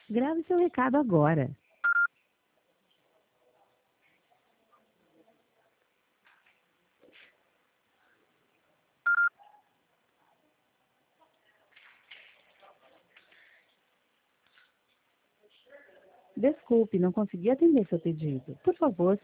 Grave seu recado agora. Desculpe, não consegui atender seu pedido. Por favor,